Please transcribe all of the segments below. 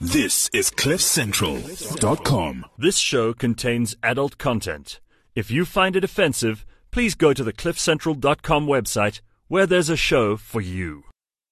This is CliffCentral.com. This show contains adult content. If you find it offensive, please go to the CliffCentral.com website where there's a show for you.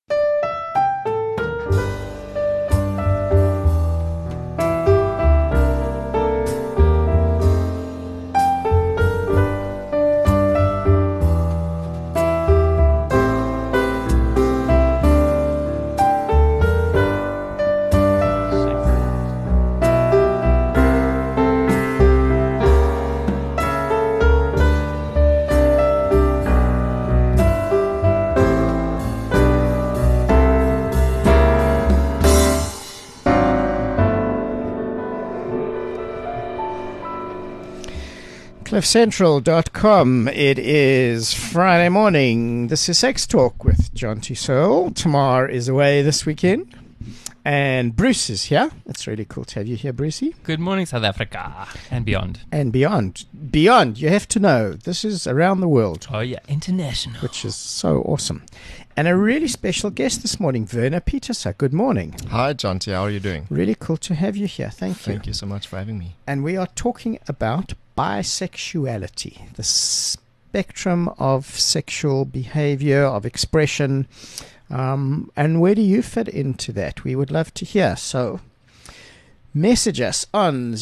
CliffCentral.com. It is Friday morning. This is Sex Talk with John T. Searle. Tamar is away this weekend. And Bruce is here. It's really cool to have you here, Brucey. Good morning, South Africa. And beyond. And beyond. Beyond, you have to know, this is around the world. Oh, yeah. International. Which is so awesome. And a really special guest this morning, Werner Peterser. Good morning. Hi, John T. How are you doing? Really cool to have you here. Thank you. Thank you so much for having me. And we are talking about bisexuality, the spectrum of sexual behavior, of expression, and where do you fit into that? We would love to hear. So message us on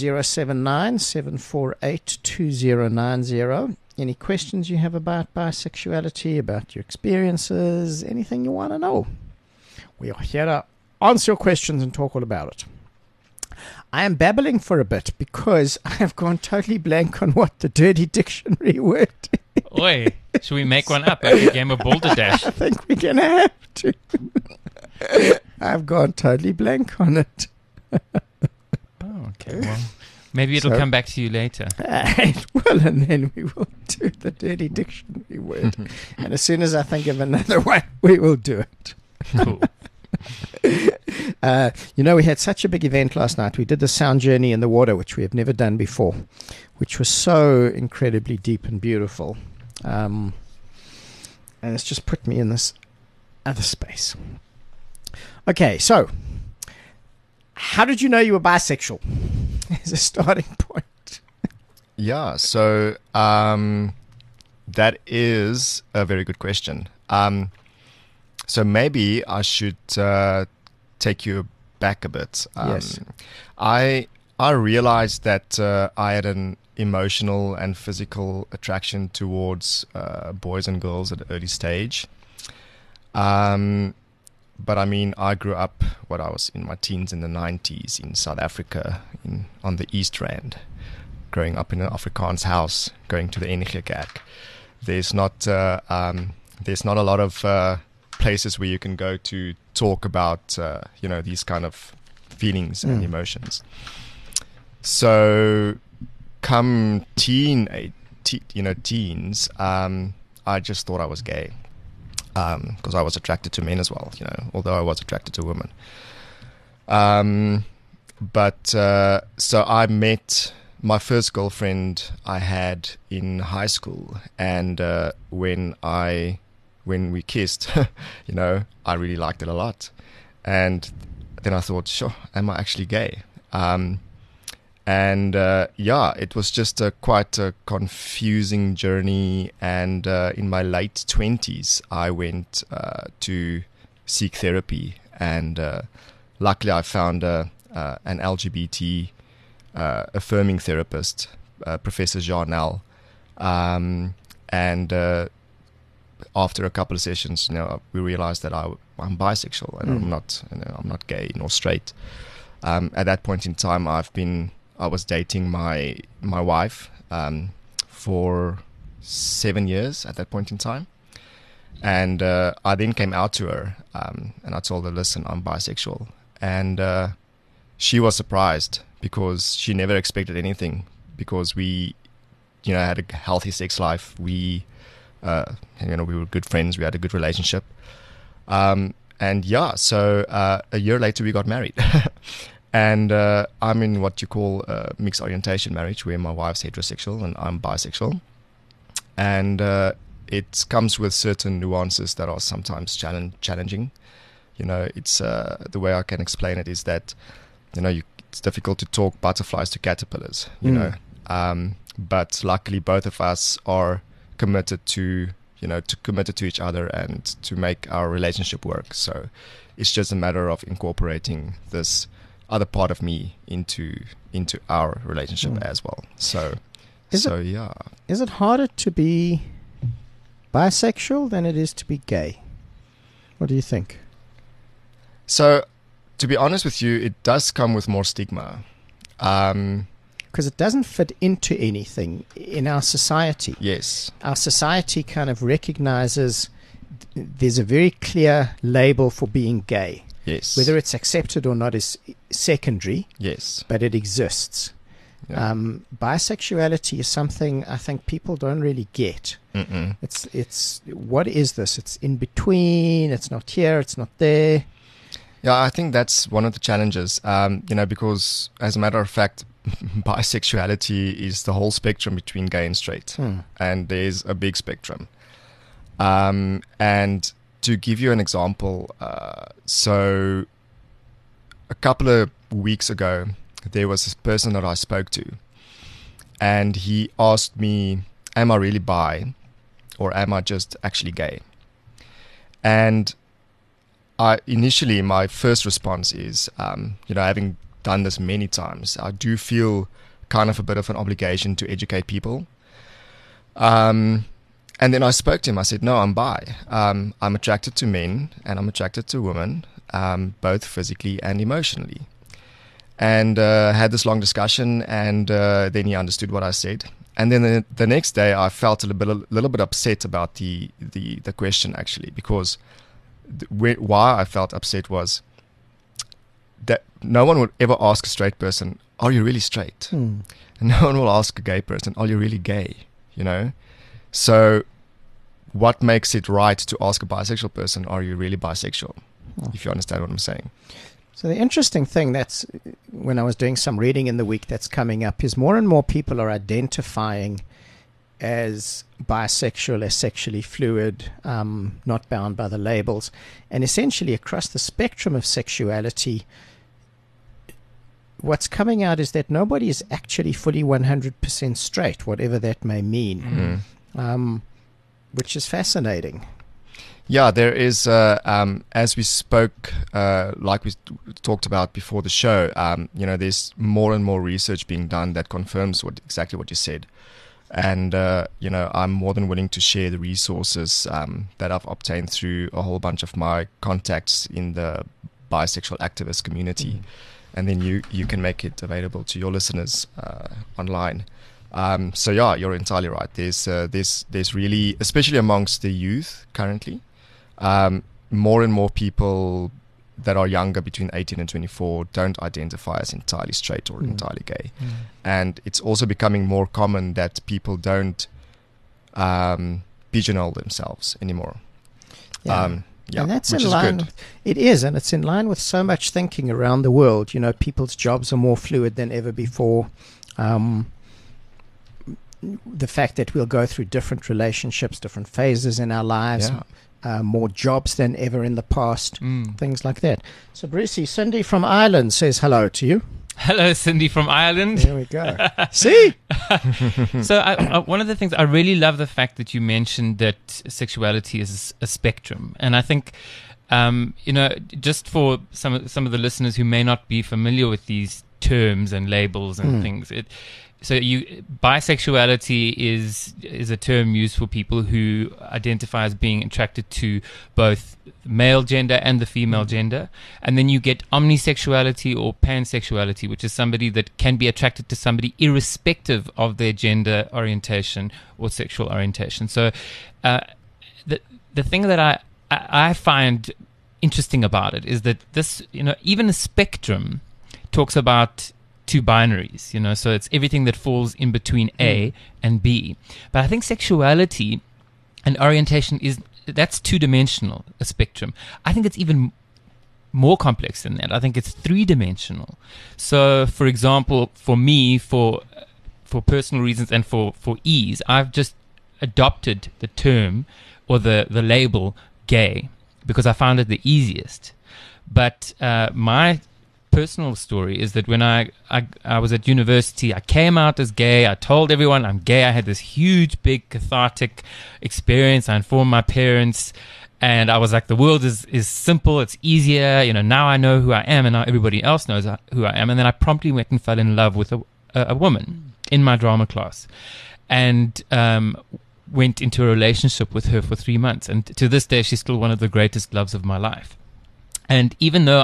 079-748-2090. Any questions you have about bisexuality, about your experiences, anything you want to know. We are here to answer your questions and talk all about it. I am babbling for a bit because I have gone totally blank on what the dirty dictionary word is. Oi, should we make one up like a game of Balderdash? I think we're going to have to. I've gone totally blank on it. Oh, okay. Well, maybe it'll come back to you later. Well, and then we will do the dirty dictionary word. And as soon as I think of another one, we will do it. Cool. We had such a big event last night. We did the sound journey in the water, which we have never done before, which was so incredibly deep and beautiful. And it's just put me in this other space. Okay, so how did you know you were bisexual? As a starting point. Yeah, so that is a very good question. So maybe I should take you back a bit. Yes. I realized that I had an emotional and physical attraction towards boys and girls at an early stage. But I mean, I grew up, I was in my teens in the 90s in South Africa, on the East Rand, growing up in an Afrikaans house, going to the NG Kerk. There's not a lot of places where you can go to talk about these kind of feelings and emotions. So come teens, I just thought I was gay because I was attracted to men as well, although I was attracted to women. So I met my first girlfriend I had in high school, and when we kissed, I really liked it a lot. And then I thought, sure, am I actually gay? It was just quite a confusing journey. And in my late 20s, I went to seek therapy. And luckily, I found an LGBT affirming therapist, Professor Jarnell. After a couple of sessions, we realized that I'm bisexual and I'm not gay nor straight. At that point in time, I was dating my wife for 7 years at that point in time, and I then came out to her and I told her, "Listen, I'm bisexual," and she was surprised because she never expected anything, because we, had a healthy sex life. We were good friends. We had a good relationship. So a year later we got married. And I'm in what you call a mixed orientation marriage, where my wife's heterosexual and I'm bisexual. And it comes with certain nuances that are sometimes challenging. It's the way I can explain it is that it's difficult to talk butterflies to caterpillars, you know. But luckily, both of us are committed to each other and to make our relationship work. So it's just a matter of incorporating this other part of me into our relationship as well. So Is it harder to be bisexual than it is to be gay? What do you think? So, to be honest with you, it does come with more stigma. Because it doesn't fit into anything in our society. Yes. Our society kind of recognizes there's a very clear label for being gay. Yes. Whether it's accepted or not is secondary. Yes. But it exists. Yeah. Bisexuality is something I think people don't really get. Mm-mm. It's what is this? It's in between. It's not here. It's not there. Yeah, I think that's one of the challenges. Because as a matter of fact, bisexuality is the whole spectrum between gay and straight, and there's a big spectrum. And to give you an example, so a couple of weeks ago, there was this person that I spoke to, and he asked me, am I really bi, or am I just actually gay? And initially, my first response is, having done this many times, I do feel kind of a bit of an obligation to educate people. And then I spoke to him. I said, no, I'm bi. I'm attracted to men and I'm attracted to women, both physically and emotionally. And had this long discussion, and then he understood what I said. And then the next day, I felt a little bit upset about the question, actually, because why I felt upset was that no one would ever ask a straight person, are you really straight? And no one will ask a gay person, are you really gay? So what makes it right to ask a bisexual person, are you really bisexual? If you understand what I'm saying. So the interesting thing that's, when I was doing some reading in the week that's coming up, is more and more people are identifying as bisexual, as sexually fluid, not bound by the labels. And essentially across the spectrum of sexuality, what's coming out is that nobody is actually fully 100% straight, whatever that may mean, which is fascinating. Yeah, there is, as we spoke, like we talked about before the show, there's more and more research being done that confirms exactly what you said. And, I'm more than willing to share the resources that I've obtained through a whole bunch of my contacts in the bisexual activist community. And then you can make it available to your listeners online. So, yeah, you're entirely right. There's really, especially amongst the youth currently, more and more people that are younger, between 18 and 24, don't identify as entirely straight or entirely gay. And it's also becoming more common that people don't pigeonhole themselves anymore. And that's in line. It is, and it's in line with so much thinking around the world. People's jobs are more fluid than ever before. The fact that we'll go through different relationships, different phases in our lives. More jobs than ever in the past, things like that. So, Brucey, Cindy from Ireland says hello to you. Hello, Cindy from Ireland. There we go. See? So, one of the things, I really love the fact that you mentioned that sexuality is a spectrum. And I think, just for some of the listeners who may not be familiar with these terms and labels and things, bisexuality is a term used for people who identify as being attracted to both the male gender and the female gender. And then you get omnisexuality or pansexuality, which is somebody that can be attracted to somebody irrespective of their gender orientation or sexual orientation. So the thing that I find interesting about it is that this, even a spectrum talks about two binaries, so it's everything that falls in between A and B. But I think sexuality and orientation that's two-dimensional, a spectrum. I think it's even more complex than that. I think it's three-dimensional. So, for example, for me, for personal reasons and for ease, I've just adopted the term or the label gay because I found it the easiest. But my personal story is that when I was at university, I came out as gay. I told everyone I'm gay. I had this huge, big, cathartic experience. I informed my parents, and I was like, the world is simple. It's easier. Now I know who I am, and now everybody else knows who I am. And then I promptly went and fell in love with a woman in my drama class, and went into a relationship with her for 3 months. And to this day, she's still one of the greatest loves of my life. And even though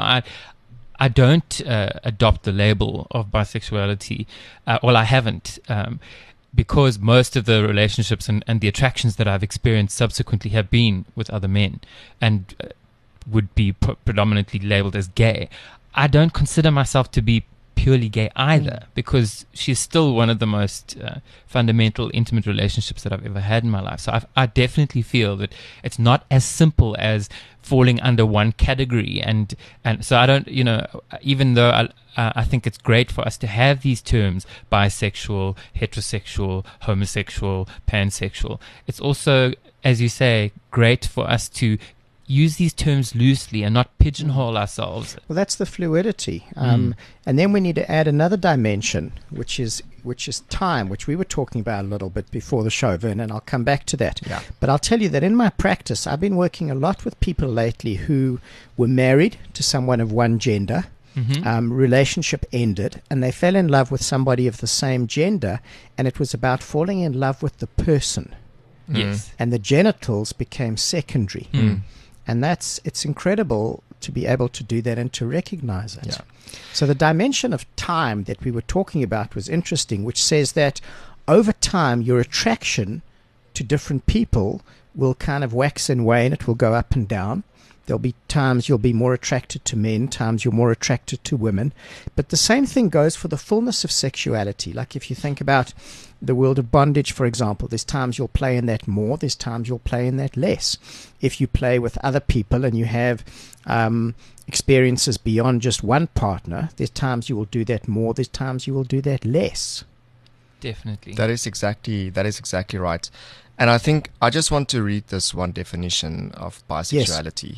I don't adopt the label of bisexuality, well, I haven't, because most of the relationships and the attractions that I've experienced subsequently have been with other men and would be predominantly labeled as gay. I don't consider myself to be purely gay either, because she's still one of the most fundamental, intimate relationships that I've ever had in my life. So I definitely feel that it's not as simple as falling under one category, and so I don't, even though I think it's great for us to have these terms: bisexual, heterosexual, homosexual, pansexual. It's also, as you say, great for us to use these terms loosely and not pigeonhole ourselves. Well, that's the fluidity. And then we need to add another dimension, which is time, which we were talking about a little bit before the show, Vernon. I'll come back to that. Yeah. But I'll tell you that in my practice, I've been working a lot with people lately who were married to someone of one gender. Relationship ended, and they fell in love with somebody of the same gender, and it was about falling in love with the person. Yes. And the genitals became secondary. And it's incredible to be able to do that and to recognize it. Yeah. So the dimension of time that we were talking about was interesting, which says that over time your attraction to different people will kind of wax and wane. It will go up and down. There'll be times you'll be more attracted to men, times you're more attracted to women. But the same thing goes for the fullness of sexuality. Like if you think about the world of bondage, for example, there's times you'll play in that more, there's times you'll play in that less. If you play with other people and you have experiences beyond just one partner, there's times you will do that more, there's times you will do that less. Definitely. That is exactly right. And I think I just want to read this one definition of bisexuality.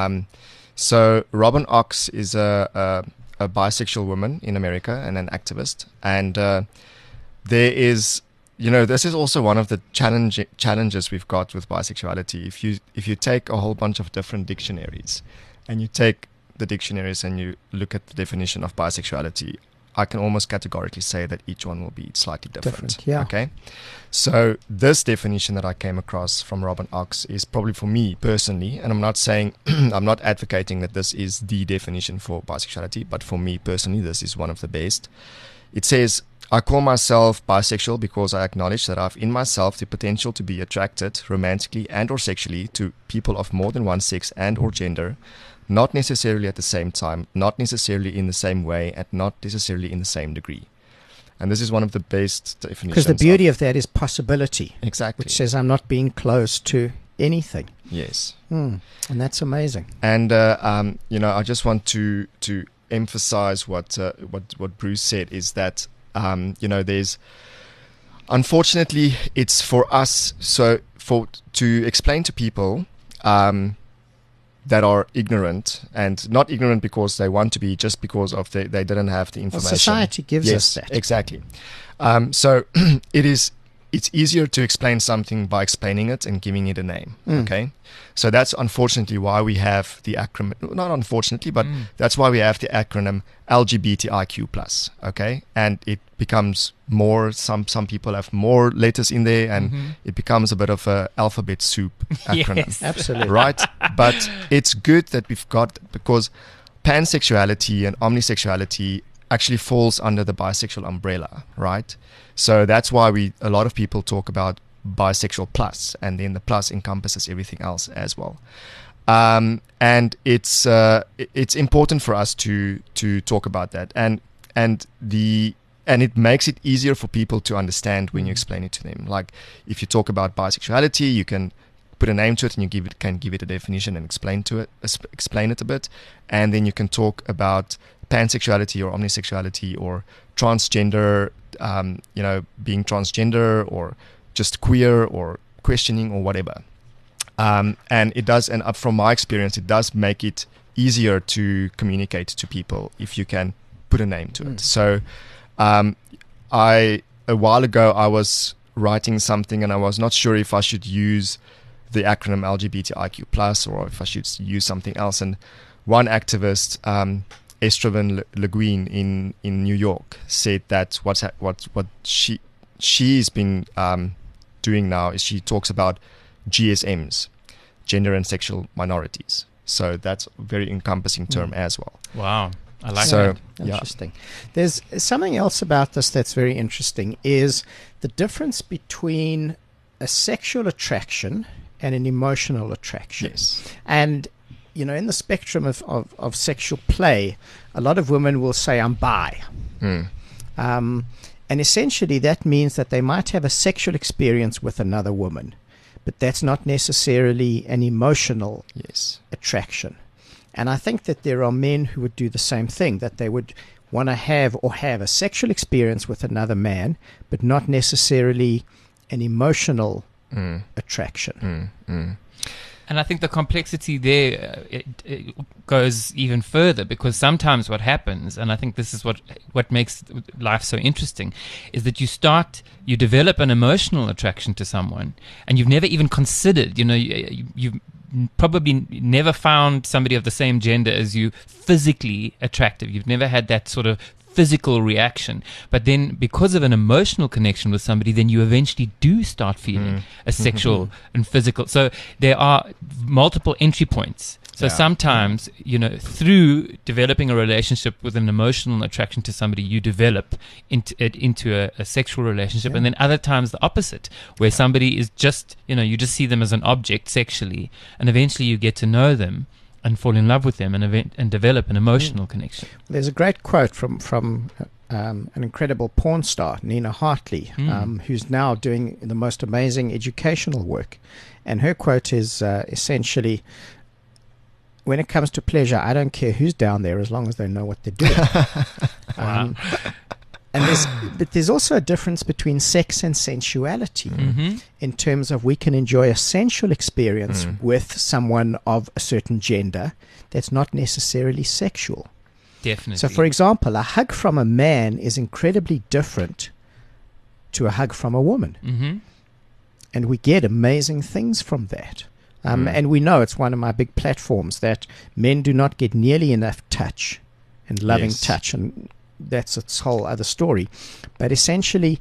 So Robin Ox is a bisexual woman in America and an activist. And there is, this is also one of the challenges we've got with bisexuality. If you take a whole bunch of different dictionaries and you take the dictionaries and you look at the definition of bisexuality, I can almost categorically say that each one will be slightly different. Yeah. Okay. So this definition that I came across from Robin Ox is probably for me personally, and I'm not saying, I'm not advocating that this is the definition for bisexuality, but for me personally, this is one of the best. It says, I call myself bisexual because I acknowledge that I have in myself the potential to be attracted romantically and or sexually to people of more than one sex and or gender, not necessarily at the same time, not necessarily in the same way, and not necessarily in the same degree. And this is one of the best definitions. Because the beauty of that is possibility. Exactly. Which says I'm not being close to anything. Yes. And that's amazing. And, I just want to emphasize what Bruce said is that, there's, unfortunately, it's for us, to explain to people, that are ignorant, and not ignorant because they want to be, just because of they didn't have the information. Well, society gives us that. Exactly. So it's easier to explain something by explaining it and giving it a name. Okay. So that's unfortunately why we have the acronym, not unfortunately, but that's why we have the acronym LGBTIQ+. Okay. And it becomes more, some people have more letters in there, and it becomes a bit of a alphabet soup acronym. Yes. Absolutely. Right? But it's good that we've got, because pansexuality and omnisexuality actually falls under the bisexual umbrella, right? So that's why a lot of people talk about bisexual plus, and then the plus encompasses everything else as well. And it's important for us to talk about that, and it makes it easier for people to understand when you explain it to them. Like if you talk about bisexuality, you can put a name to it, and you can give it a definition and explain it a bit, and then you can talk about pansexuality or omnisexuality or transgender, being transgender or just queer or questioning or whatever. And it does, and from my experience, it does make it easier to communicate to people if you can put a name to it. So a while ago I was writing something and I was not sure if I should use the acronym LGBTIQ+, or if I should use something else. And one activist, Estraven Le Guin in New York, said that what she's been doing now is she talks about GSMs, gender and sexual minorities. So that's a very encompassing term as well. Wow. I like So, that. Interesting. There's something else about this that's very interesting, is the difference between a sexual attraction and an emotional attraction. Yes. And, you know, in the spectrum of sexual play, a lot of women will say, I'm bi. And essentially that means that they might have a sexual experience with another woman, but that's not necessarily an emotional attraction. And I think that there are men who would do the same thing, that they would want to have a sexual experience with another man, but not necessarily an emotional attraction. And I think the complexity there it goes even further, because sometimes what happens, and I think this is what makes life so interesting, is that you develop an emotional attraction to someone, and you've never even considered, you've probably never found somebody of the same gender as you physically attractive. You've never had that sort of physical reaction, but then because of an emotional connection with somebody, then you eventually do start feeling a sexual and physical. So there are multiple entry points. So sometimes, through developing a relationship with an emotional attraction to somebody, you develop into a sexual relationship. And then other times the opposite, where somebody is just, you just see them as an object sexually, and eventually you get to know them and fall in love with them and develop an emotional connection. There's a great quote from an incredible porn star, Nina Hartley, who's now doing the most amazing educational work. And her quote is essentially, when it comes to pleasure, I don't care who's down there as long as they know what they're doing. But there's also a difference between sex and sensuality in terms of we can enjoy a sensual experience with someone of a certain gender that's not necessarily sexual. Definitely. So, for example, a hug from a man is incredibly different to a hug from a woman. And we get amazing things from that. And we know it's one of my big platforms that men do not get nearly enough touch and loving touch, and that's its whole other story. But essentially,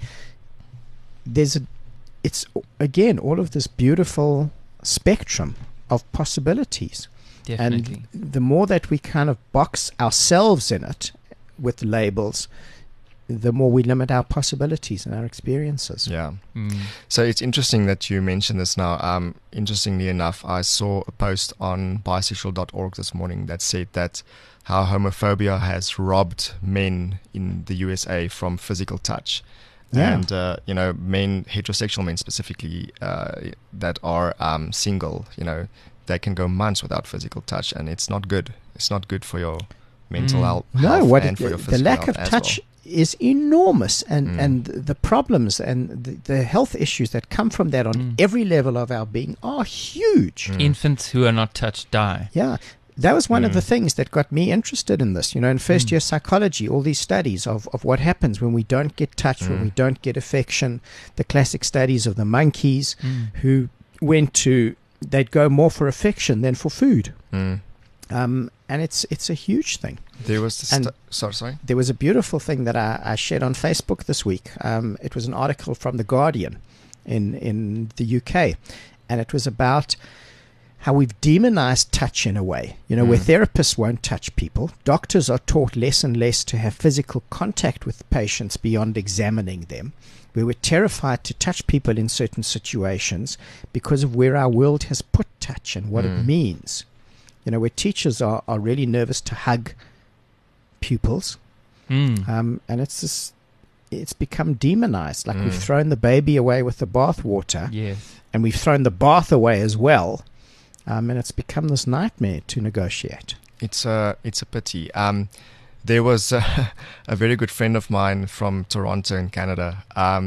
it's again all of this beautiful spectrum of possibilities. Definitely. And the more that we kind of box ourselves in it with labels, the more we limit our possibilities and our experiences. So it's interesting that you mentioned this now. Interestingly enough, I saw a post on bisexual.org this morning that said that how homophobia has robbed men in the USA from physical touch. And, men, heterosexual men specifically, that are single, they can go months without physical touch, and it's not good. It's not good for your mental health and for your physical the lack of health as touch is enormous, and the problems and the health issues that come from that on every level of our being are huge. Infants who are not touched die. Yeah. That was one of the things that got me interested in this. In first year psychology, all these studies of what happens when we don't get touch, when we don't get affection, the classic studies of the monkeys who they'd go more for affection than for food. And it's a huge thing. There was sorry. There was a beautiful thing that I shared on Facebook this week. It was an article from The Guardian in the UK, and it was about how we've demonized touch in a way, where therapists won't touch people. Doctors are taught less and less to have physical contact with patients beyond examining them. We were terrified to touch people in certain situations because of where our world has put touch and what it means. Where teachers are really nervous to hug pupils. And it's become demonized. Like we've thrown the baby away with the bathwater. Yes. And we've thrown the bath away as well. And it's become this nightmare to negotiate. It's a pity. There was a very good friend of mine from Toronto in Canada.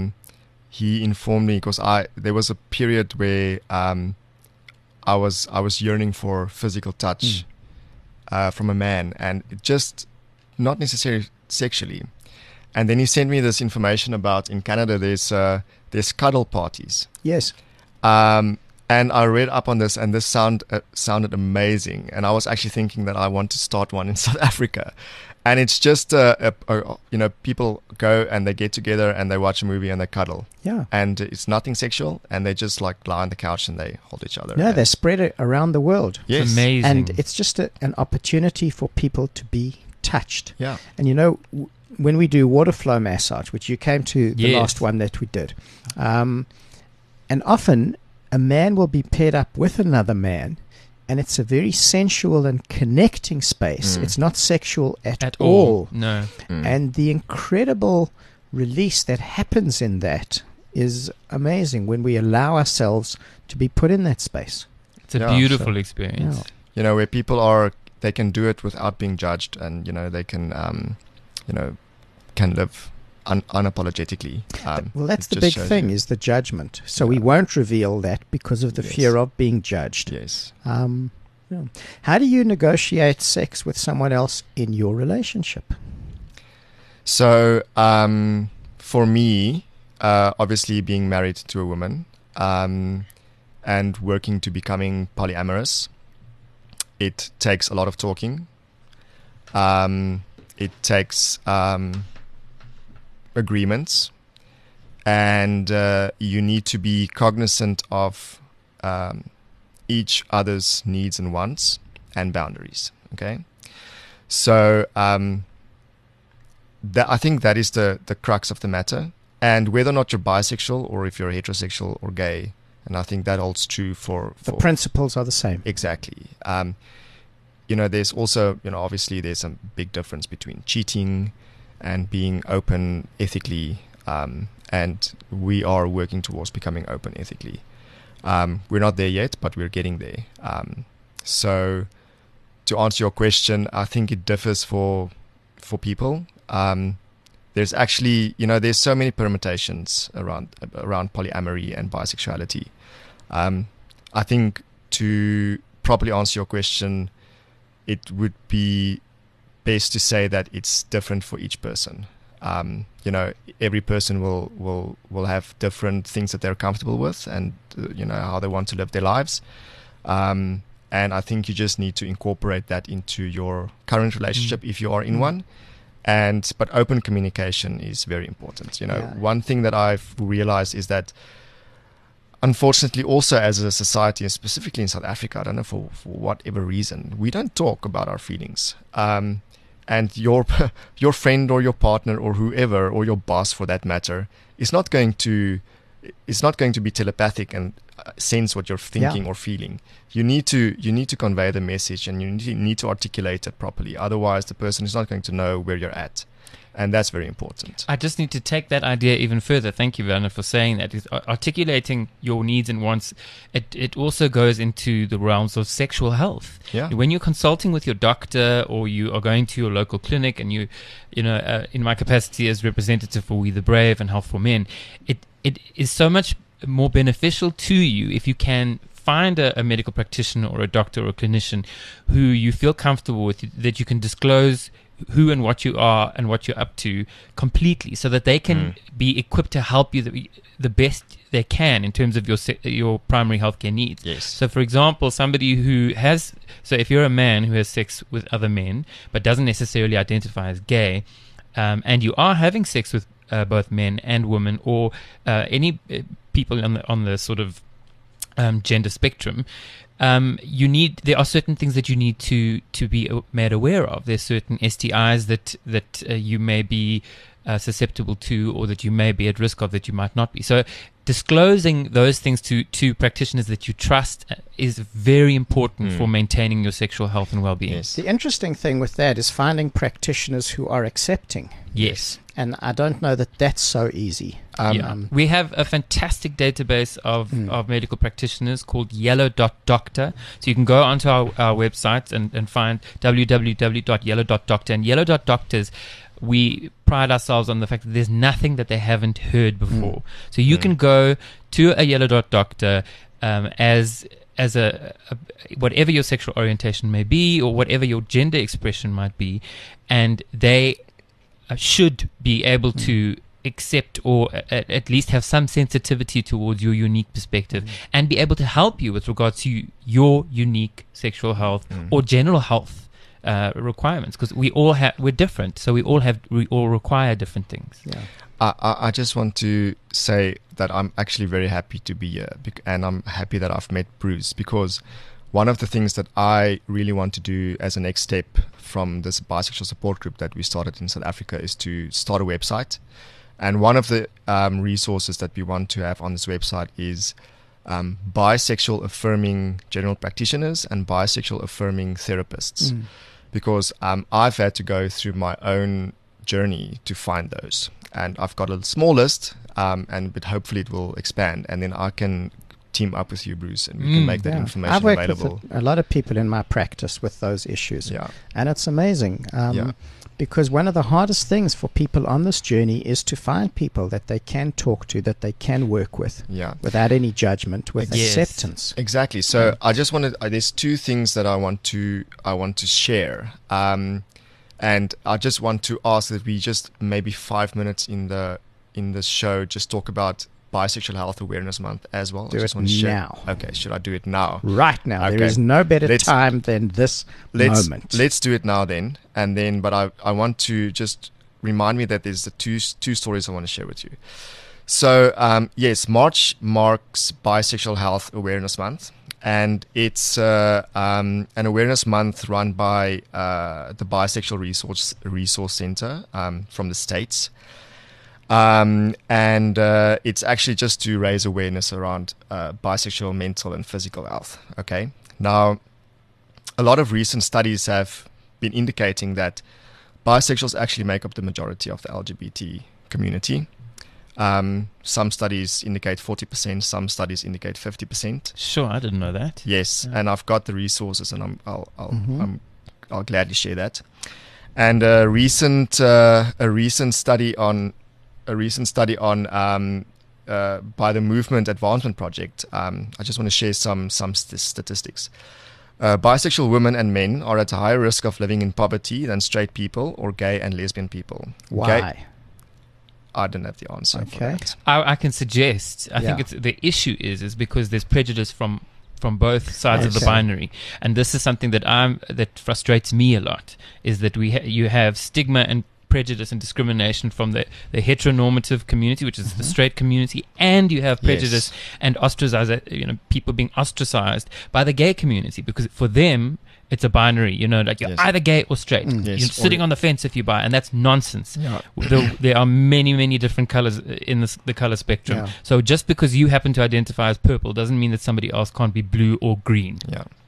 He informed me because there was a period where I was yearning for physical touch from a man, and it just not necessarily sexually. And then he sent me this information about in Canada there's cuddle parties. Yes. And I read up on this, and this sounded amazing. And I was actually thinking that I want to start one in South Africa. And it's just, people go and they get together and they watch a movie and they cuddle. Yeah. And it's nothing sexual, and they just like lie on the couch and they hold each other. No, they're spread around the world. Yes. Amazing. And it's just an opportunity for people to be touched. Yeah. And when we do water flow massage, which you came to the Yes. last one that we did, and often a man will be paired up with another man, and it's a very sensual and connecting space. It's not sexual at all. No. And the incredible release that happens in that is amazing when we allow ourselves to be put in that space. It's a Yeah, beautiful experience. Yeah. Where people they can do it without being judged, and they can can live unapologetically. Well, that's it the just big shows thing, you. is the judgment. So we won't reveal that because of the Yes. fear of being judged. Yes. Yeah. How do you negotiate sex with someone else in your relationship? So for me, obviously being married to a woman and working to becoming polyamorous, it takes a lot of talking. It takes agreements, and you need to be cognizant of each other's needs and wants and boundaries. Okay, so I think that is the crux of the matter. And whether or not you're bisexual or if you're heterosexual or gay, and I think that holds true for The principles are the same. exactly. There's also, obviously there's a big difference between cheating and being open ethically, and we are working towards becoming open ethically. We're not there yet, but we're getting there. So to answer your question, I think it differs for people. There's actually, there's so many permutations around polyamory and bisexuality. I think to properly answer your question, it would be best to say that it's different for each person. Every person will have different things that they're comfortable with, and how they want to live their lives. And I think you just need to incorporate that into your current relationship if you are in one. But open communication is very important. One thing that I've realized is that, unfortunately, also as a society, and specifically in South Africa, I don't know for whatever reason, we don't talk about our feelings. And your friend or your partner or whoever, or your boss for that matter, is not going to be telepathic and sense what you're thinking or feeling. You need to convey the message, and you need to articulate it properly. Otherwise, the person is not going to know where you're at. And that's very important. I just need to take that idea even further. Thank you, Werner, for saying that. Articulating your needs and wants, it also goes into the realms of sexual health. Yeah. When you're consulting with your doctor, or you are going to your local clinic, and in my capacity as representative for We the Brave and Health for Men, it is so much more beneficial to you if you can find a medical practitioner or a doctor or a clinician who you feel comfortable with, that you can disclose who and what you are and what you're up to completely, so that they can be equipped to help you the best they can in terms of your primary healthcare needs. Yes. So, for example, somebody if you're a man who has sex with other men but doesn't necessarily identify as gay, and you are having sex with both men and women, or any people on the sort of gender spectrum, there are certain things that you need to be made aware of. There's certain STIs that you may be susceptible to, or that you may be at risk of, that you might not be. So disclosing those things to practitioners that you trust is very important for maintaining your sexual health and well-being. Yes. The interesting thing with that is finding practitioners who are accepting. Yes. And I don't know that that's so easy. We have a fantastic database of medical practitioners called Yellow.doctor. So you can go onto our website and find www.yellow.doctor. And Yellow.doctors, we pride ourselves on the fact that there's nothing that they haven't heard before. So you can go to a Yellow.doctor, as a whatever your sexual orientation may be, or whatever your gender expression might be, and they should be able to accept or at least have some sensitivity towards your unique perspective and be able to help you with regards to your unique sexual health or general health requirements, because we're different, so we all require different things. I just want to say that I'm actually very happy to be here, and I'm happy that I've met Bruce, because one of the things that I really want to do as a next step from this bisexual support group that we started in South Africa is to start a website. And one of the resources that we want to have on this website is bisexual affirming general practitioners and bisexual affirming therapists. Because I've had to go through my own journey to find those. And I've got a small list, but hopefully it will expand. And then I can team up with you, Bruce, and we can make that information I've worked available. with a lot of people in my practice with those issues. Yeah. And it's amazing. Because one of the hardest things for people on this journey is to find people that they can talk to, that they can work with, without any judgment, with acceptance. Exactly. So I just wanted. There's two things that I want to share, and I just want to ask that we just maybe 5 minutes in the show just talk about Bisexual Health Awareness Month as well. Do it now. Okay, should I do it now? Right now. Okay. There is no better time than this moment. Let's do it now then. And then, but I want to just remind me that there's the two stories I want to share with you. So, yes, March marks Bisexual Health Awareness Month. And it's an awareness month run by the Bisexual Resource Center from the States. And it's actually just to raise awareness around bisexual mental and physical health. Okay. Now, a lot of recent studies have been indicating that bisexuals actually make up the majority of the LGBT community. Some studies indicate 40%, some studies indicate 50%. Sure, I didn't know that. Yes, and I've got the resources, and I'll gladly share that. And a recent study on by the Movement Advancement Project. I just want to share some statistics. Bisexual women and men are at a higher risk of living in poverty than straight people or gay and lesbian people. Why? I don't have the answer for that. I can suggest. I think the issue is because there's prejudice from both sides of the binary, and this is something that frustrates me a lot. Is that you have stigma and prejudice and discrimination from the heteronormative community, which is the straight community, and you have prejudice and people being ostracized by the gay community, because for them it's a binary, like you're either gay or straight. You're sitting on the fence if you bi, and that's nonsense. There are many, many different colors in the color spectrum. So just because you happen to identify as purple doesn't mean that somebody else can't be blue or green.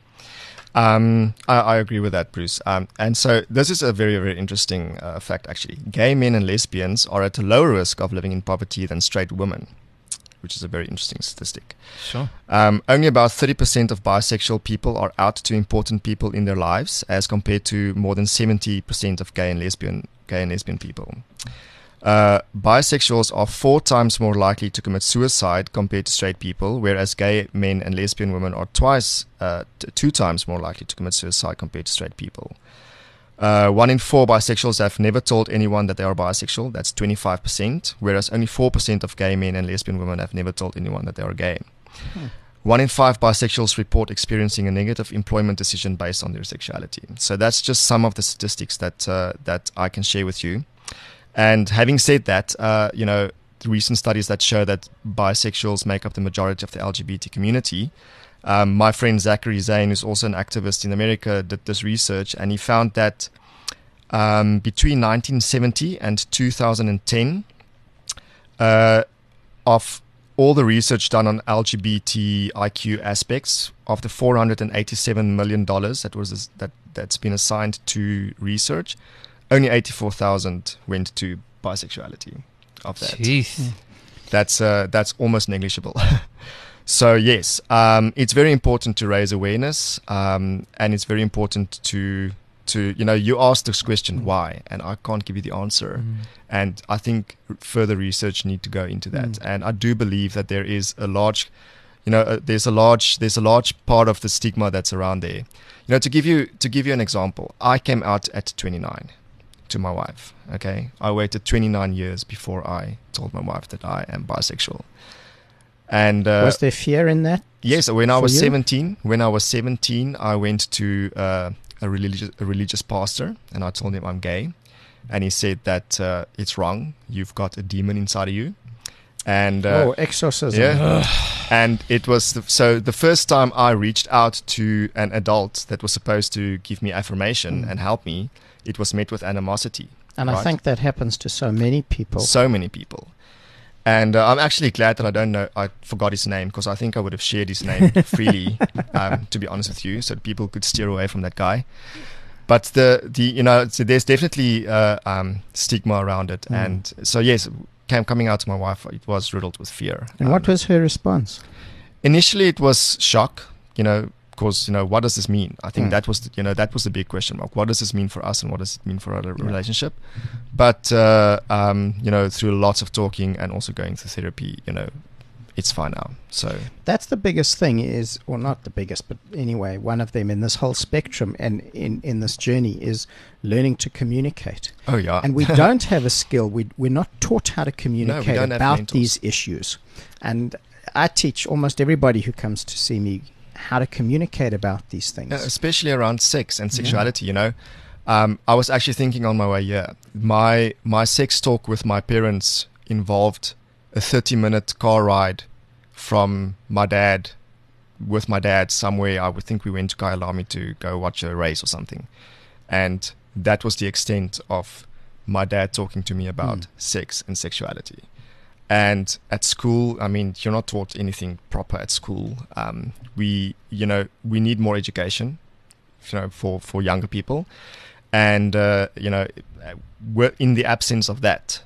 I agree with that, Bruce. And so this is a very, very interesting fact, actually. Gay men and lesbians are at a lower risk of living in poverty than straight women, which is a very interesting statistic. Sure. Only about 30% of bisexual people are out to important people in their lives, as compared to more than 70% of gay and lesbian people. Bisexuals are 4 times more likely to commit suicide compared to straight people, whereas gay men and lesbian women are 2 times more likely to commit suicide compared to straight people. 1 in 4 bisexuals have never told anyone that they are bisexual. That's 25%, whereas only 4% of gay men and lesbian women have never told anyone that they are gay. 1 in 5 bisexuals report experiencing a negative employment decision based on their sexuality. So that's just some of the statistics that I can share with you. And having said that, the recent studies that show that bisexuals make up the majority of the LGBT community. My friend Zachary Zane, who's also an activist in America, did this research, and he found that between 1970 and 2010, of all the research done on LGBTIQ aspects, of the $487 million that's been assigned to research, only 84,000 went to bisexuality of that. Jeez. That's almost negligible. So yes, it's very important to raise awareness, and it's very important to you asked this question, why? And I can't give you the answer. And I think further research need to go into that. And I do believe that there is a large there's a large part of the stigma that's around there. To give you an example, I came out at 29 to my wife. Okay, I waited 29 years before I told my wife that I am bisexual. And was there fear in that? Yes, when I was you? 17, I went to a religious pastor, and I told him I'm gay, and he said that it's wrong. You've got a demon inside of you. And exorcism. Yeah. And it was the first time I reached out to an adult that was supposed to give me affirmation and help me, it was met with animosity. And I think that happens to so many people. And I'm actually glad that I forgot his name, because I think I would have shared his name freely, to be honest with you, so that people could steer away from that guy. But so there's definitely stigma around it. And so, yes, coming out to my wife, it was riddled with fear. And what was her response? Initially, it was shock, because, what does this mean? I think that was the big question mark. What does this mean for us, and what does it mean for our relationship? But, through lots of talking and also going through therapy, it's fine now. So that's the biggest thing or not the biggest, but anyway, one of them in this whole spectrum and in this journey is learning to communicate. Oh, yeah. And we don't have a skill. We're not taught how to communicate about these issues. And I teach almost everybody who comes to see me how to communicate about these things. Especially around sex and sexuality, I was actually thinking on my way here, my sex talk with my parents involved a 30-minute car ride from my dad somewhere. I would think we went to Kyalami to go watch a race or something. And that was the extent of my dad talking to me about sex and sexuality. And at school, you're not taught anything proper at school. We need more education, for younger people. And, we're in the absence of that,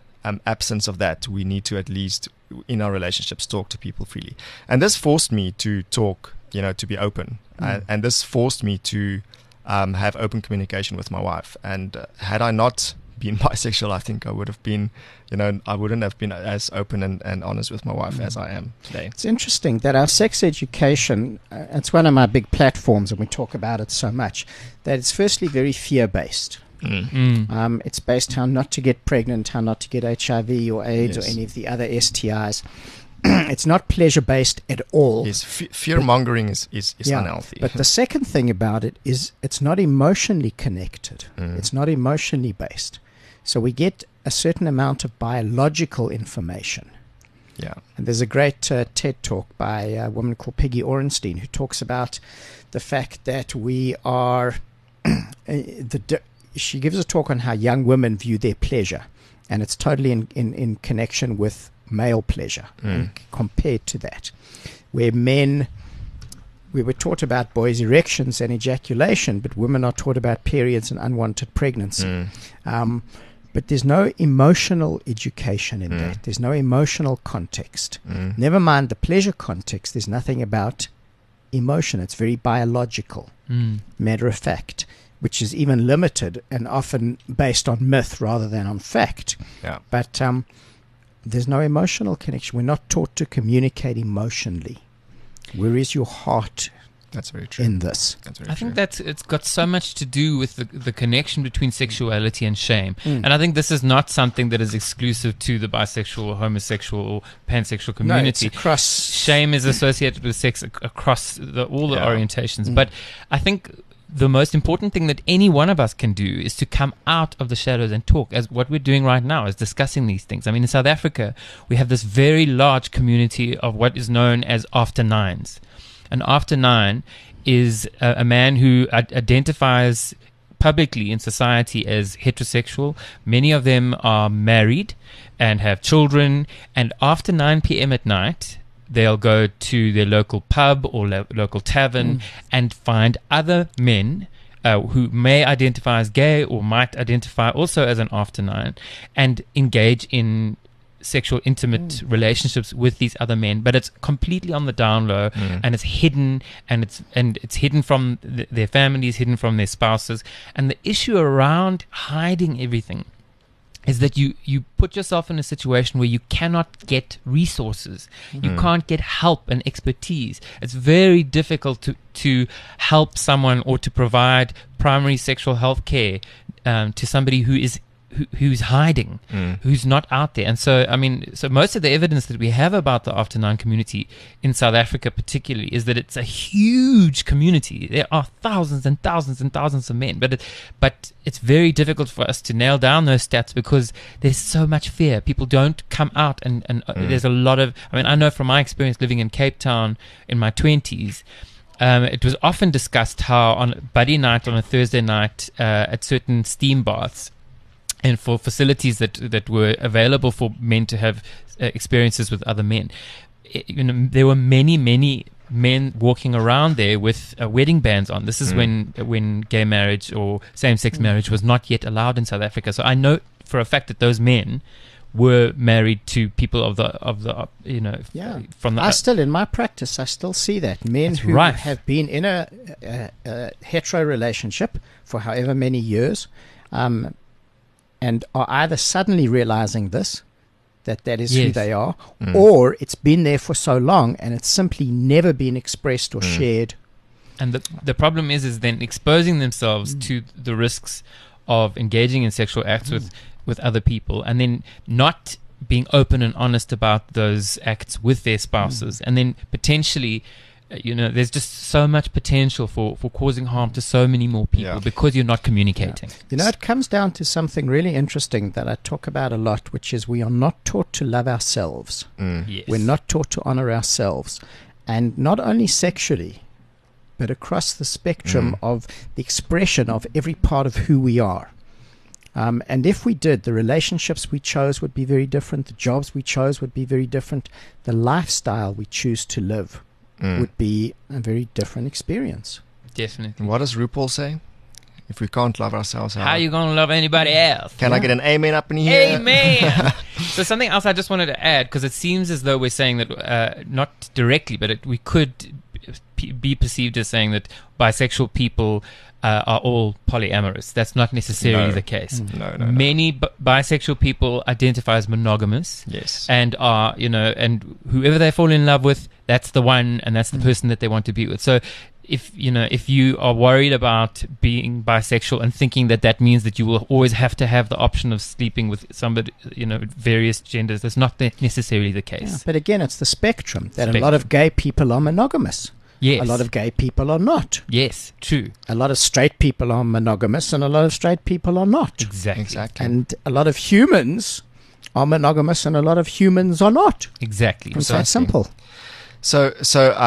we need to at least in our relationships talk to people freely. And this forced me to talk, to be open. And this forced me to have open communication with my wife. And had I not been bisexual, I think I would have been, I wouldn't have been as open and honest with my wife as I am today. It's interesting that our sex education, it's one of my big platforms, and we talk about it so much, that it's firstly very fear-based. It's based how not to get pregnant, how not to get HIV or AIDS or any of the other STIs. It's not pleasure-based at all. Yes, fear-mongering is unhealthy. But the second thing about it is it's not emotionally connected. It's not emotionally based. So we get a certain amount of biological information. Yeah. And there's a great TED talk by a woman called Peggy Orenstein who talks about the fact that we are... she gives a talk on how young women view their pleasure. And it's totally in connection with male pleasure compared to that. Where men... We were taught about boys' erections and ejaculation, but women are taught about periods and unwanted pregnancy. But there's no emotional education in that. There's no emotional context. Never mind the pleasure context. There's nothing about emotion. It's very biological, matter of fact, which is even limited and often based on myth rather than on fact. Yeah. But there's no emotional connection. We're not taught to communicate emotionally. Where is your heart? That's very true. In this, I think it's got so much to do with the connection between sexuality and shame. And I think this is not something that is exclusive to the bisexual, or homosexual, or pansexual community. No, it's across. Shame is associated with sex across all the orientations. But I think the most important thing that any one of us can do is to come out of the shadows and talk, as what we're doing right now is discussing these things. I mean, in South Africa, we have this very large community of what is known as after nines. An after nine is a man who identifies publicly in society as heterosexual. Many of them are married and have children, and after 9 p.m. at night, they'll go to their local pub or local tavern and find other men who may identify as gay or might identify also as an after nine, and engage in sexual intimate relationships with these other men. But it's completely on the down low, and it's hidden, and it's hidden from their families, hidden from their spouses. And the issue around hiding everything is that you put yourself in a situation where you cannot get resources. You can't get help and expertise. It's very difficult to help someone or to provide primary sexual health care to somebody who's hiding, who's not out there. And so, I mean, so most of the evidence that we have about the After 9 community in South Africa particularly is that it's a huge community. There are thousands and thousands and thousands of men, but it's very difficult for us to nail down those stats because there's so much fear. People don't come out, and there's a lot of, I mean, I know from my experience living in Cape Town in my 20s, it was often discussed how on buddy night on a Thursday night at certain steam baths, and for facilities that were available for men to have experiences with other men, there were many men walking around there with wedding bands on. This is when gay marriage or same-sex marriage was not yet allowed in South Africa. So I know for a fact that those men were married to people of the from the. I still, in my practice, I still see that men who have been in a hetero relationship for however many years. And are either suddenly realizing that is who they are, or it's been there for so long and it's simply never been expressed or shared. And the problem is then exposing themselves to the risks of engaging in sexual acts with other people, and then not being open and honest about those acts with their spouses, and then potentially there's just so much potential for causing harm to so many more people because you're not communicating. It comes down to something really interesting that I talk about a lot, which is we are not taught to love ourselves. Yes. We're not taught to honor ourselves. And not only sexually, but across the spectrum of the expression of every part of who we are. And if we did, the relationships we chose would be very different. The jobs we chose would be very different. The lifestyle we choose to live would be a very different experience. Definitely. What does RuPaul say? If we can't love ourselves, how are you going to love anybody else? Can I get an amen up in here? Amen! So something else I just wanted to add, because it seems as though we're saying that, not directly, but we could be perceived as saying that bisexual people are all polyamorous. That's not necessarily the case. No. Many bisexual people identify as monogamous. Yes. And are, and whoever they fall in love with, that's the one, and that's the person that they want to be with. So if you are worried about being bisexual and thinking that means that you will always have to have the option of sleeping with somebody, various genders, that's not necessarily the case. Yeah, but again, it's the spectrum that a lot of gay people are monogamous. Yes. A lot of gay people are not. Yes, true. A lot of straight people are monogamous and a lot of straight people are not. Exactly. And a lot of humans are monogamous and a lot of humans are not. Exactly. It's that simple. So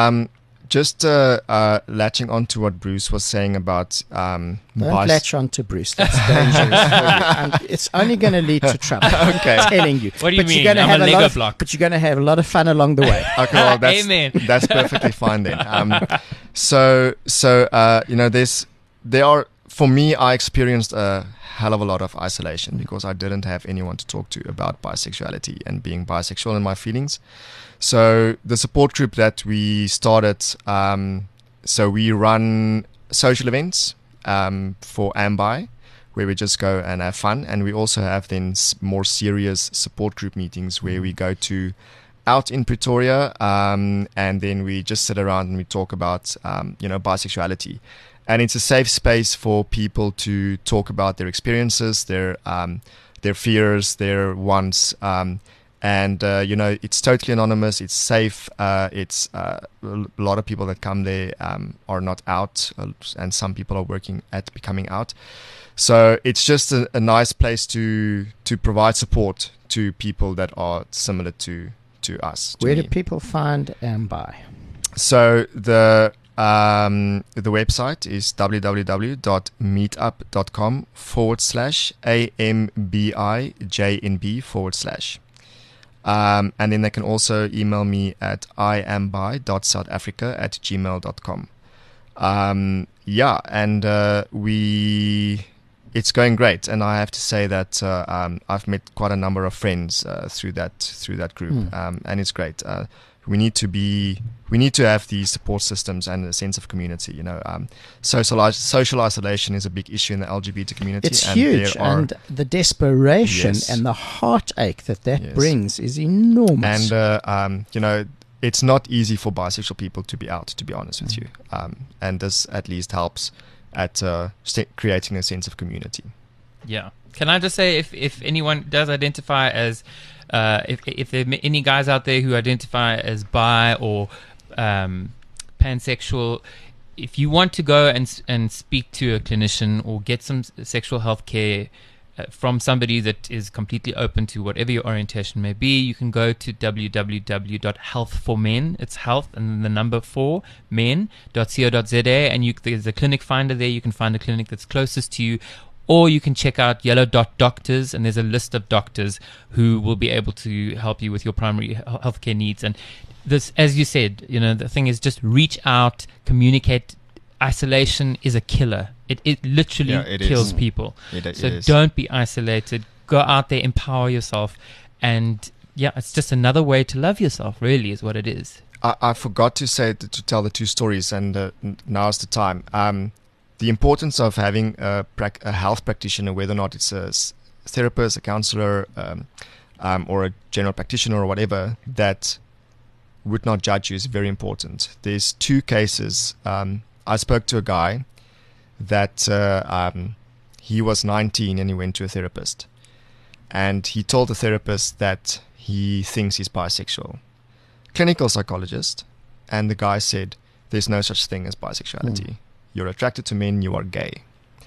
just latching on to what Bruce was saying about don't latch on to Bruce. That's dangerous. It's only going to lead to trouble. Okay. I'm telling you. What do you but mean? You're gonna I'm have a Lego lot block. But you're going to have a lot of fun along the way. Okay, well, that's, Amen. That's perfectly fine then. There are, for me, I experienced a hell of a lot of isolation because I didn't have anyone to talk to about bisexuality and being bisexual and my feelings. So the support group that we started, so we run social events for Ambi, where we just go and have fun, and we also have then more serious support group meetings where we go to out in Pretoria, and then we just sit around and we talk about bisexuality, and it's a safe space for people to talk about their experiences, their fears, their wants. And it's totally anonymous. It's safe. It's a lot of people that come there are not out, and some people are working at becoming out. So it's just a nice place to provide support to people that are similar to us. Where do people find Ambi? So the website is www.meetup.com/AMBIJNB/. And then they can also email me at iambi.southafrica@gmail.com. it's going great, and I have to say that I've met quite a number of friends through that group, and it's great. We need to have these support systems and a sense of community. You know, social isolation is a big issue in the LGBT community. It's huge, and the desperation Yes. and the heartache that Yes. brings is enormous. And you know, it's not easy for bisexual people to be out, to be honest with you. And this at least helps at creating a sense of community. Yeah. Can I just say, if anyone does identify as, if there are any guys out there who identify as bi or pansexual, if you want to go and speak to a clinician or get some sexual health care from somebody that is completely open to whatever your orientation may be, you can go to www.health4men, it's health and then the number 4 men.co.za, and there's a clinic finder there. You can find a clinic that's closest to you, or you can check out Yellow Dot Doctors, and there's a list of doctors who will be able to help you with your primary healthcare needs. And this, as you said, you know, the thing is just reach out, communicate. Isolation is a killer. It literally kills people. So don't be isolated. Go out there, empower yourself, and it's just another way to love yourself. Really, is what it is. I forgot to tell the two stories, and now's the time. The importance of having a health practitioner, whether or not it's a therapist, a counselor, or a general practitioner or whatever, that would not judge you, is very important. There's 2 cases. I spoke to a guy that he was 19 and he went to a therapist, and he told the therapist that he thinks he's bisexual. Clinical psychologist, and the guy said there's no such thing as bisexuality. You're attracted to men, you are gay.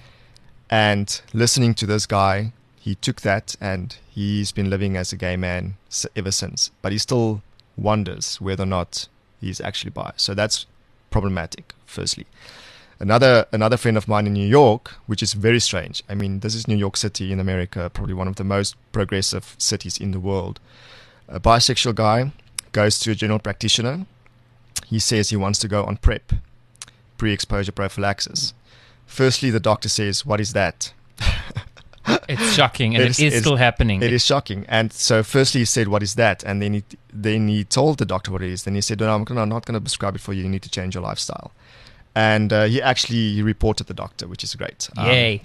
And listening to this guy, he took that and he's been living as a gay man ever since, but he still wonders whether or not he's actually bi. So that's problematic, firstly. Another friend of mine in New York, which is very strange. I mean, this is New York City in America, probably one of the most progressive cities in the world. A bisexual guy goes to a general practitioner. He says he wants to go on PrEP, pre-exposure prophylaxis. Firstly, the doctor says, "What is that?" It's shocking, and it is still happening. It is shocking. And so firstly he said, "What is that?" And then he told the doctor what it is. Then he said, "No, I'm not going to prescribe it for you. You need to change your lifestyle." And he reported the doctor, which is great. Yay!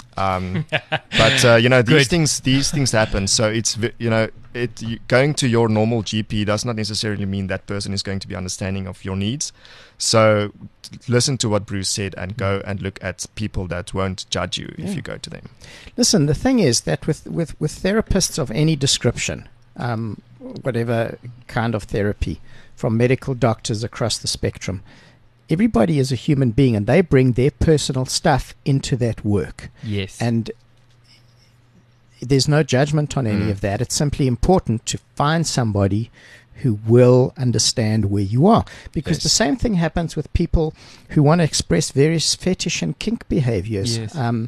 But you know, these things happen. So it's, you know, going to your normal GP does not necessarily mean that person is going to be understanding of your needs. So listen to what Bruce said and go and look at people that won't judge you if you go to them. Listen, the thing is that with therapists of any description, whatever kind of therapy, from medical doctors across the spectrum, everybody is a human being, and they bring their personal stuff into that work. Yes. And there's no judgment on any of that. It's simply important to find somebody who will understand where you are. Because the same thing happens with people who want to express various fetish and kink behaviors,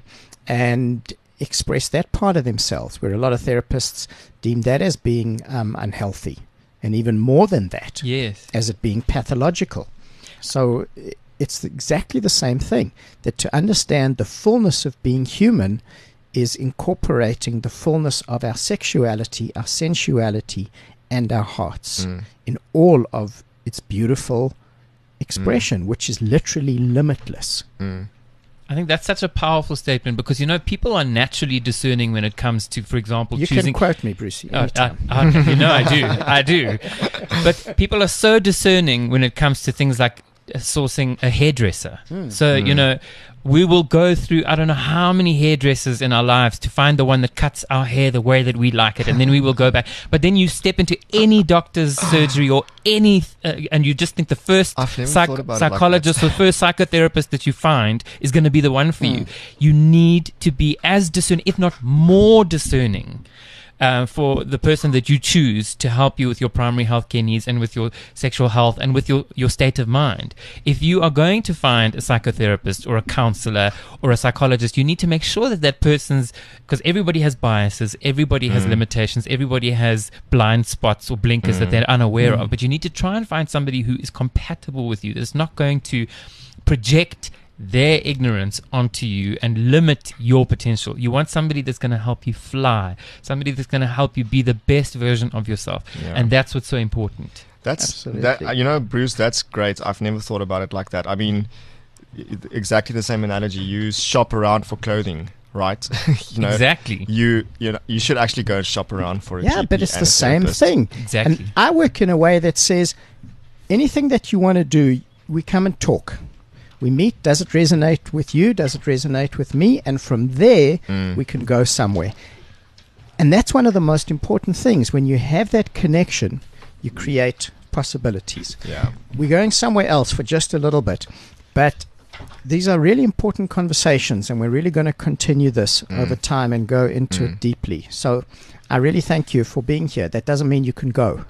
and express that part of themselves, where a lot of therapists deem that as being unhealthy, and even more than that, as it being pathological. So it's exactly the same thing, that to understand the fullness of being human is incorporating the fullness of our sexuality, our sensuality, and our hearts in all of its beautiful expression, which is literally limitless. I think that's such a powerful statement, because, you know, people are naturally discerning when it comes to, for example, you choosing... can quote me, Brucey. You know, I do. But people are so discerning when it comes to things like sourcing a hairdresser. So, you know, we will go through, I don't know how many hairdressers in our lives to find the one that cuts our hair the way that we like it, and then we will go back. But then you step into any doctor's surgery or any, and you just think the first psychologist or the first psychotherapist that you find is going to be the one for you. You need to be as discerning, if not more discerning, for the person that you choose to help you with your primary healthcare needs and with your sexual health and with your state of mind. If you are going to find a psychotherapist or a counselor or a psychologist, you need to make sure that that person's, because everybody has biases, everybody has limitations, everybody has blind spots or blinkers that they're unaware of, but you need to try and find somebody who is compatible with you, that's not going to project their ignorance onto you and limit your potential. You want somebody that's going to help you fly, somebody that's going to help you be the best version of yourself. Yeah. And that's what's so important. Absolutely. That, Bruce, that's great. I've never thought about it like that. I mean, exactly the same analogy. You shop around for clothing, right? Exactly. You should actually go and shop around for a Yeah, GP but it's and the a same therapist. thing. Exactly. And I work in a way that says anything that you want to do, we come and talk. We meet. Does it resonate with you? Does it resonate with me? And from there, we can go somewhere. And that's one of the most important things. When you have that connection, you create possibilities. Yeah. We're going somewhere else for just a little bit, but these are really important conversations, and we're really going to continue this over time and go into it deeply. So I really thank you for being here. That doesn't mean you can go.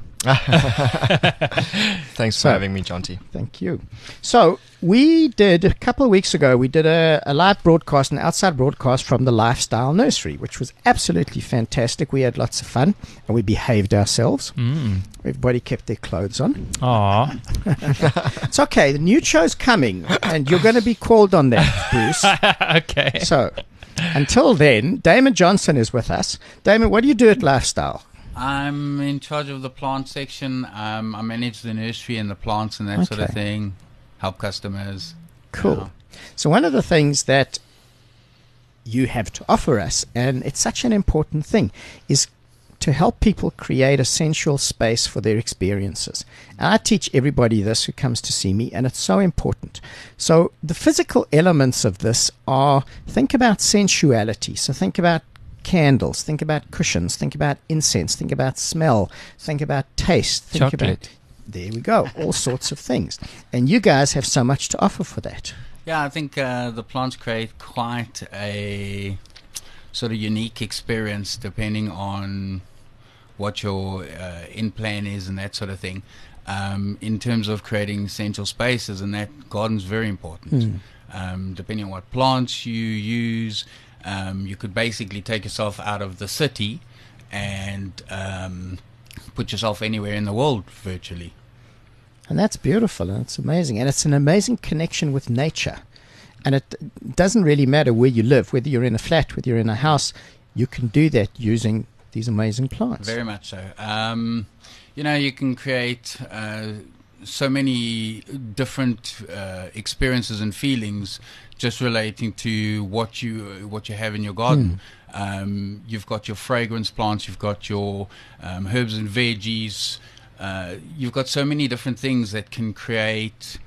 Thanks for having me, Jonty. Thank you. So we did, a couple of weeks ago, we did a live broadcast, an outside broadcast from the Lifestyle Nursery, which was absolutely fantastic. We had lots of fun, and we behaved ourselves. Everybody kept their clothes on. Aw. It's okay. The new show's coming, and you're going to be called on that, Bruce. Okay. So until then, Damon Johnson is with us. Damon, what do you do at Lifestyle? I'm in charge of the plant section. I manage the nursery and the plants and that sort of Okay. thing. Help customers. Cool. So one of the things that you have to offer us, and it's such an important thing, is to help people create a sensual space for their experiences. And I teach everybody this who comes to see me, and it's so important. So the physical elements of this are, think about sensuality. So think about candles, think about cushions, think about incense, think about smell, think about taste, think about, Chocolate. there we go, all sorts of things. And you guys have so much to offer for that. Yeah, I think the plants create quite a sort of unique experience depending on what your in plan is and that sort of thing. In terms of creating essential spaces, and that garden's very important. Depending on what plants you use, you could basically take yourself out of the city and put yourself anywhere in the world virtually. And that's beautiful, and it's amazing. And it's an amazing connection with nature. And it doesn't really matter where you live, whether you're in a flat, whether you're in a house, you can do that using these amazing plants. Very much so. You can create so many different experiences and feelings just relating to what you have in your garden. You've got your fragrance plants, you've got your herbs and veggies. You've got so many different things that can create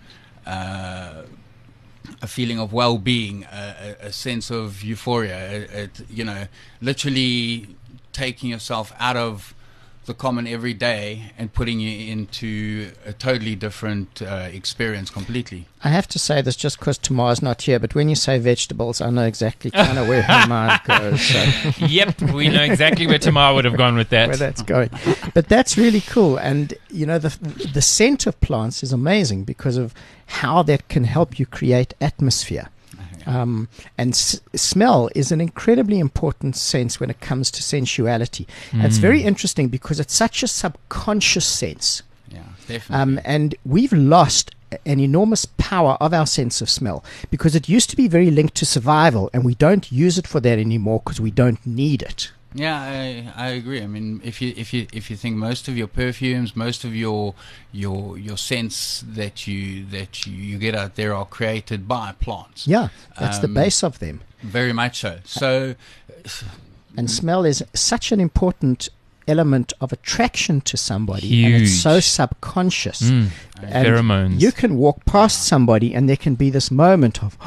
a feeling of well-being, a sense of euphoria. Literally taking yourself out of the common everyday and putting you into a totally different experience completely. I have to say this just because Tamar's not here, but when you say vegetables, I know exactly kind of where her mind goes. So Yep, we know exactly where Tamar would have gone with that. where that's going. But that's really cool. And, the scent of plants is amazing because of how that can help you create atmosphere. And smell is an incredibly important sense when it comes to sensuality. And it's very interesting because it's such a subconscious sense. Yeah, definitely. And we've lost an enormous power of our sense of smell because it used to be very linked to survival, and we don't use it for that anymore because we don't need it. Yeah, I agree. I mean, if you think most of your perfumes, most of your scents that you get out there are created by plants. Yeah, that's the base of them. Very much so. So, And smell is such an important element of attraction to somebody, and it's so Huge. subconscious. And Pheromones. you can walk past somebody and there can be this moment of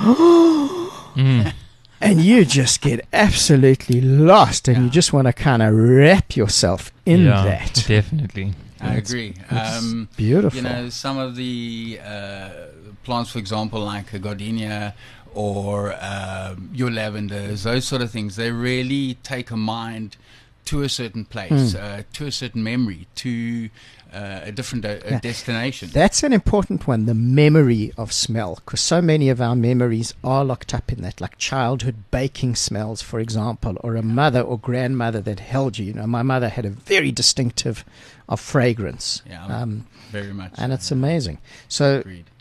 and you just get absolutely lost, and you just want to kind of wrap yourself in that. Definitely. I agree. Beautiful. Some of the plants, for example, like a gardenia or your lavenders, those sort of things, they really take a mind to a certain place, to a certain memory, to a different destination. That's an important one, the memory of smell, because so many of our memories are locked up in that, like childhood baking smells, for example, or a mother or grandmother that held you. My mother had a very distinctive of fragrance. Yeah, very much. And it's amazing. So Agreed.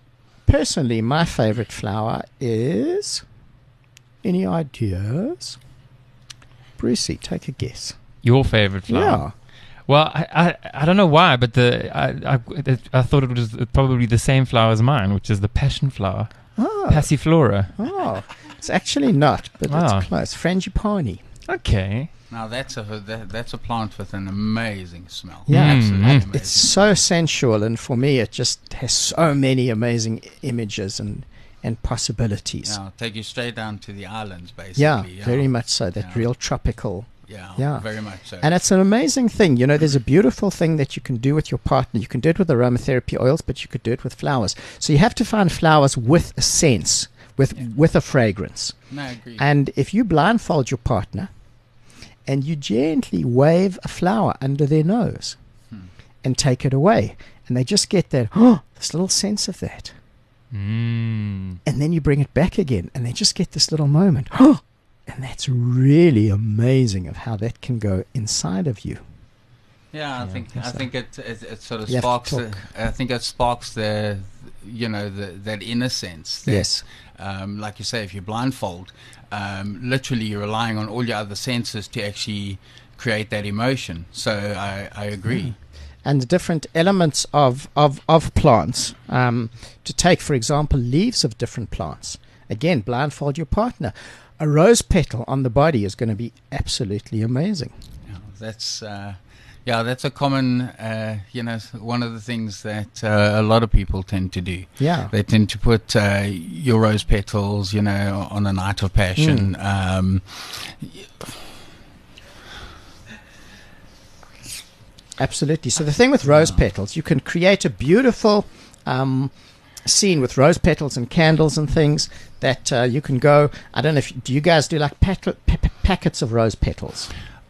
personally, my favorite flower is... Any ideas? Brucey, take a guess. Your favorite flower? Yeah. Well, I don't know why, but I thought it was probably the same flower as mine, which is the passion flower, Passiflora. Oh, it's actually not, but Wow. it's close. Frangipani. Okay. Now that's a plant with an amazing smell. Yeah, Absolutely amazing. It's so sensual, and for me, it just has so many amazing images and possibilities. Yeah, take you straight down to the islands, basically. Yeah, very much so. That Yeah. real tropical. Yeah, very much so. And it's an amazing thing. You know, there's a beautiful thing that you can do with your partner. You can do it with aromatherapy oils, but you could do it with flowers. So you have to find flowers with a sense, with a fragrance. No, I agree. And if you blindfold your partner and you gently wave a flower under their nose and take it away, and they just get that, this little sense of that. Mm. And then you bring it back again, and they just get this little moment. And that's really amazing of how that can go inside of you. Yeah, I think it sort of You have to sparks. talk. I think it sparks that inner sense. That, Yes. Like you say, if you blindfold, literally you're relying on all your other senses to actually create that emotion. So I agree. And the different elements of plants. To take, for example, leaves of different plants. Again, blindfold your partner. A rose petal on the body is going to be absolutely amazing. Yeah, that's a common, one of the things that a lot of people tend to do. Yeah. They tend to put your rose petals, on a night of passion. Absolutely. So the thing with rose petals, you can create a beautiful scene with rose petals and candles and things that you can go. I don't know do you guys do like packets of rose petals?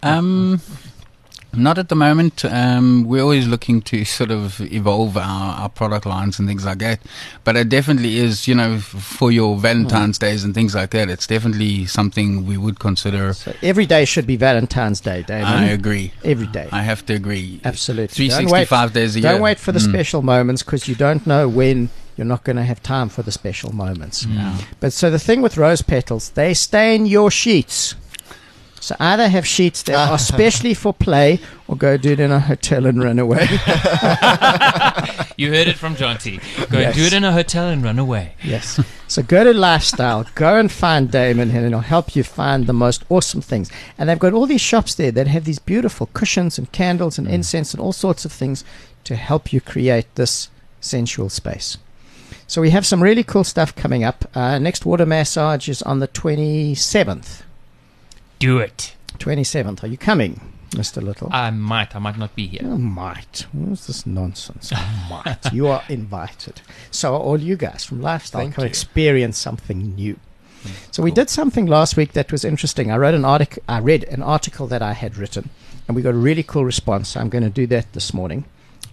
Not at the moment. We're always looking to sort of evolve our product lines and things like that. But it definitely is, for your Valentine's Days and things like that, it's definitely something we would consider. So every day should be Valentine's Day, David. I agree. Every day. I have to agree. Absolutely. 365 days a year. Don't wait for the special moments, because you don't know when you're not going to have time for the special moments. Yeah. But so the thing with rose petals, they stain your sheets. So either have sheets that are specially for play, or go do it in a hotel and run away. You heard it from John T. Go and do Yes. it in a hotel and run away. Yes. So go to Lifestyle, go and find Damon, and he'll help you find the most awesome things. And they've got all these shops there that have these beautiful cushions and candles and incense and all sorts of things to help you create this sensual space. So we have some really cool stuff coming up. Next water massage is on the 27th. Do it. 27th. Are you coming, Mr. Little? I might not be here. You might. What's this nonsense? Might. You are invited. So are all you guys from Lifestyle. Thank Come you. experience something new. So we did something last week that was interesting. I read an article that I had written, and we got a really cool response. So I'm going to do that this morning.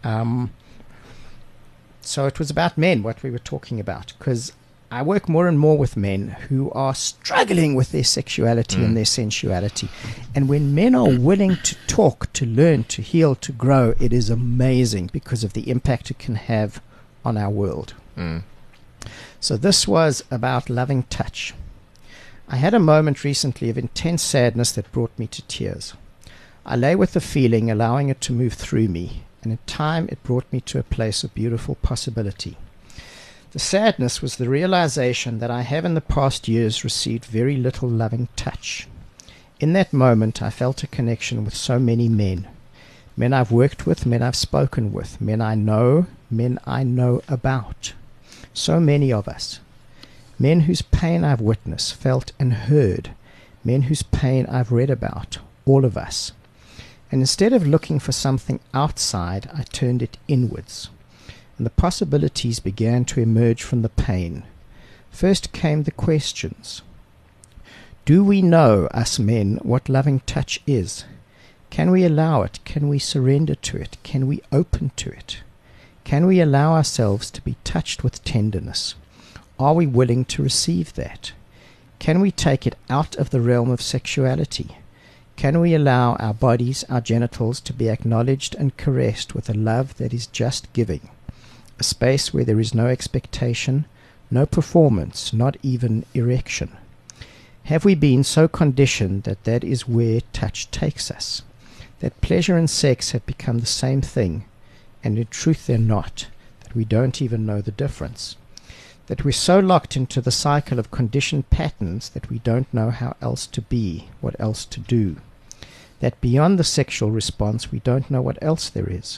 So it was about men, what we were talking about, because I work more and more with men who are struggling with their sexuality and their sensuality. And when men are willing to talk, to learn, to heal, to grow, it is amazing because of the impact it can have on our world. So this was about loving touch. I had a moment recently of intense sadness that brought me to tears. I lay with the feeling, allowing it to move through me, and in time it brought me to a place of beautiful possibility. The sadness was the realization that I have in the past years received very little loving touch. In that moment, I felt a connection with so many men. Men I've worked with, men I've spoken with, men I know about. So many of us. Men whose pain I've witnessed, felt and heard. Men whose pain I've read about. All of us. And instead of looking for something outside, I turned it inwards. And the possibilities began to emerge from the pain. First came the questions. Do we know, us men, what loving touch is? Can we allow it? Can we surrender to it? Can we open to it? Can we allow ourselves to be touched with tenderness? Are we willing to receive that? Can we take it out of the realm of sexuality? Can we allow our bodies, our genitals, to be acknowledged and caressed with a love that is just giving? a space where there is no expectation, no performance, not even erection. Have we been so conditioned that that is where touch takes us? That pleasure and sex have become the same thing, and in truth they're not, that we don't even know the difference? That we're so locked into the cycle of conditioned patterns that we don't know how else to be, what else to do? That beyond the sexual response we don't know what else there is?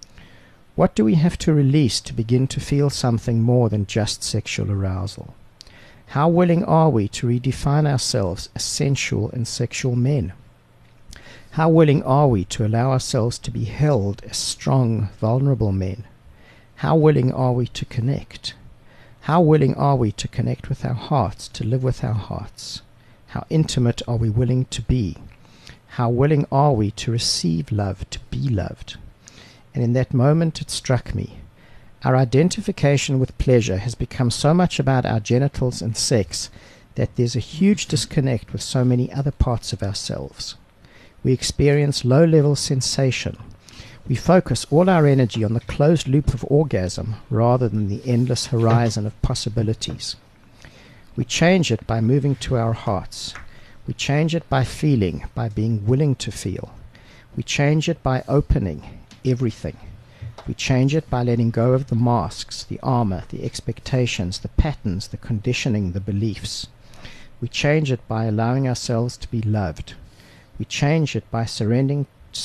What do we have to release to begin to feel something more than just sexual arousal? How willing are we to redefine ourselves as sensual and sexual men? How willing are we to allow ourselves to be held as strong, vulnerable men? How willing are we to connect? How willing are we to connect with our hearts, to live with our hearts? How intimate are we willing to be? How willing are we to receive love, to be loved? And in that moment it struck me. Our identification with pleasure has become so much about our genitals and sex that there's a huge disconnect with so many other parts of ourselves. We experience low-level sensation. We focus all our energy on the closed loop of orgasm rather than the endless horizon of possibilities. We change it by moving to our hearts. We change it by feeling, by being willing to feel. We change it by opening everything. We change it by letting go of the masks, the armor, the expectations, the patterns, the conditioning, the beliefs. We change it by allowing ourselves to be loved. We change it by surrendering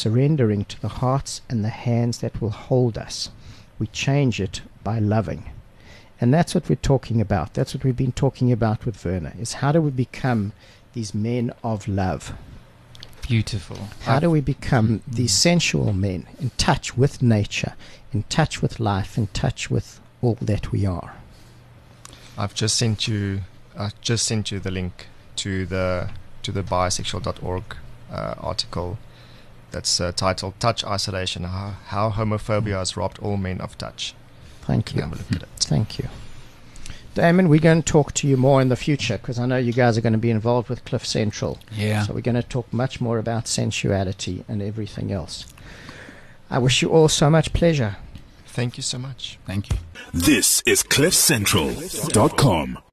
to the hearts and the hands that will hold us. We change it by loving. And that's what we're talking about. That's what we've been talking about with Werner, is how do we become these men of love? Beautiful. How do we become these sensual men in touch with nature, in touch with life, in touch with all that we are? I've just sent you the link to the bisexual.org article that's titled "Touch Isolation: How Homophobia Has Robbed All Men of Touch." Thank you. Have a look at it. Thank you. Damon, we're going to talk to you more in the future because I know you guys are going to be involved with Cliff Central. Yeah. So we're going to talk much more about sensuality and everything else. I wish you all so much pleasure. Thank you so much. Thank you. This is CliffCentral.com.